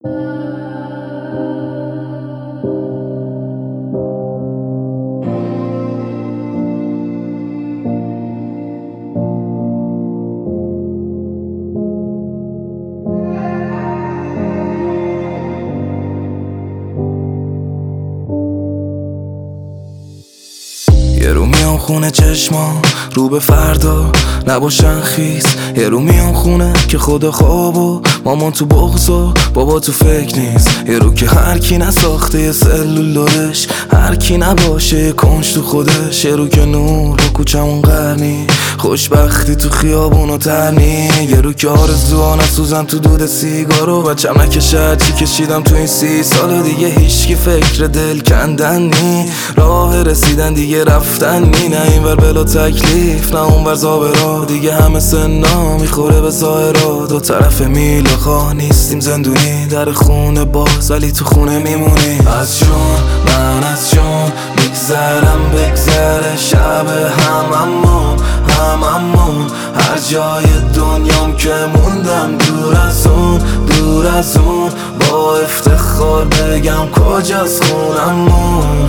یه رو میام خونه چشما رو به فردا نباشن خیس. یه رو میام خونه که خدا خواب و مامان تو بغض و بابا تو فکر نیست. یه رو که هر کی نساخته یه سلولارش، هر کی نباشه یه کنج تو خودش. یه رو که نور و کوچمون قرنی، خوشبختی تو خیابون و ترنی. یه رو که آرزوها نسوزن تو دود سیگارو، بچم نکشه چی کشیدم تو این 30 سال. دیگه هیچکی فکر دل کندن نی، راه رسیدن دیگه رفتن نی. نه این ور بلا تکلیف، نه اون ور زابرا. دیگه همه سنا میخوره به ظاهرا. دو طرف میل خواه نیستیم زندونی، در خونه باز ولی تو خونه میمونی. از جون من از جون میگذرم بگذره شب هممون. هر جای دنیام که موندم دور از اون، دور از اون. با افتخار بگم کجاست خونمون.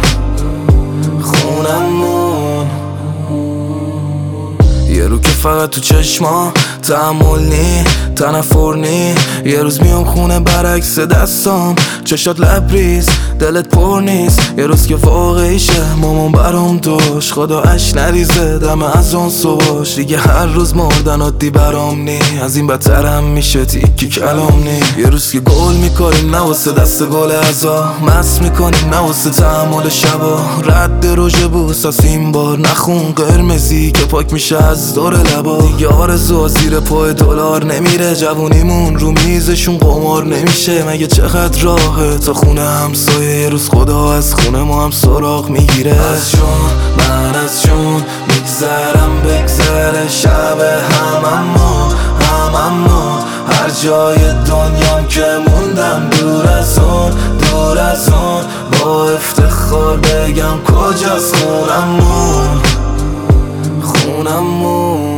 یه رو که فقط تو چشما تحمل نی، تنفر نی. یه روز میام خونه برعکس دستام، چشات لبریز دلت پر نیست. یه روز که واقعیشه مامان برام داشت، خدا اش نریزه دم از اون صبحش. دیگه هر روز مردن عادی برام نی، از این بدترم میشه تیکی کلام نی. یه روز که گل میکنیم نواسه دست گل ازا، مست میکنیم نواسه تحمل شبا. رد روژه بوس از این بار نخون قرمزی که پاک میشه از دور لبا. دیگه آرزو زیر پای دلار نمیره، جوونیمون رو میزشون قمار نمیشه. مگه چقدر راهه تا خونه همسایه، یه روز خدا از خونه ما هم سراغ میگیره. از جون من از جون میگذرم بگذره شب هممون. هر جای دنیام که موندم دور از اون، دور از اون. با افتخار بگم کجاست خونمون.